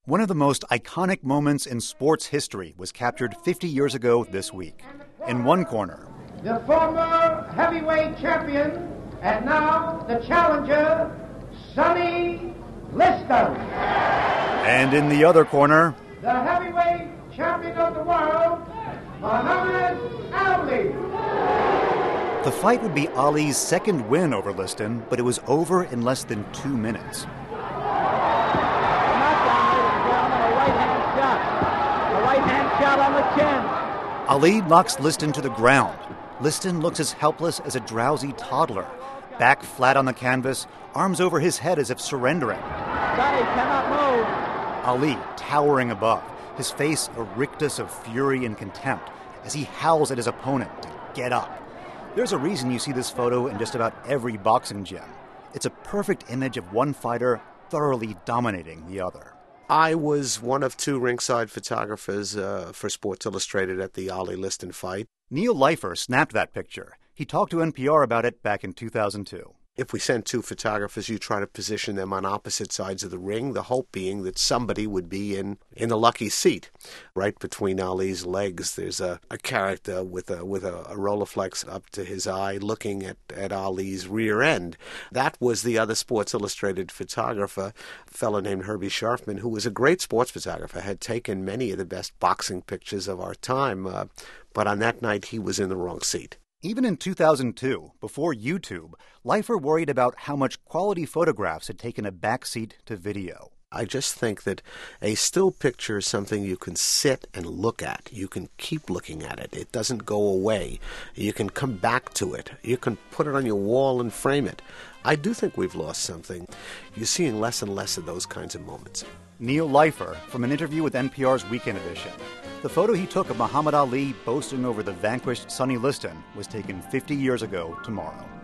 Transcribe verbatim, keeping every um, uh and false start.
One of the most iconic moments in sports history was captured fifty years ago this week. In one corner, the former heavyweight champion and now the challenger, Sonny Liston. And in the other corner, the heavyweight champion of the world, Muhammad Ali. The fight would be Ali's second win over Liston, but it was over in less than two minutes. Shot on the chin. Ali knocks Liston to the ground. Liston looks as helpless as a drowsy toddler. Back flat on the canvas, arms over his head as if surrendering. Sonny cannot move. Ali towering above, his face a rictus of fury and contempt as he howls at his opponent to get up. There's a reason you see this photo in just about every boxing gym. It's a perfect image of one fighter thoroughly dominating the other. I was one of two ringside photographers uh, for Sports Illustrated at the Ali Liston fight. Neil Leifer snapped that picture. He talked to N P R about it back in two thousand two. If we send two photographers, you try to position them on opposite sides of the ring, the hope being that somebody would be in, in the lucky seat. Right between Ali's legs, there's a, a character with a with a, a Rolleiflex up to his eye looking at, at Ali's rear end. That was the other Sports Illustrated photographer, a fellow named Herbie Scharfman, who was a great sports photographer, had taken many of the best boxing pictures of our time, uh, but on that night he was in the wrong seat. Even in two thousand two, before YouTube, Leifer worried about how much quality photographs had taken a backseat to video. I just think that a still picture is something you can sit and look at. You can keep looking at it. It doesn't go away. You can come back to it. You can put it on your wall and frame it. I do think we've lost something. You're seeing less and less of those kinds of moments. Neil Leifer from an interview with N P R's Weekend Edition. The photo he took of Muhammad Ali boasting over the vanquished Sonny Liston was taken fifty years ago tomorrow.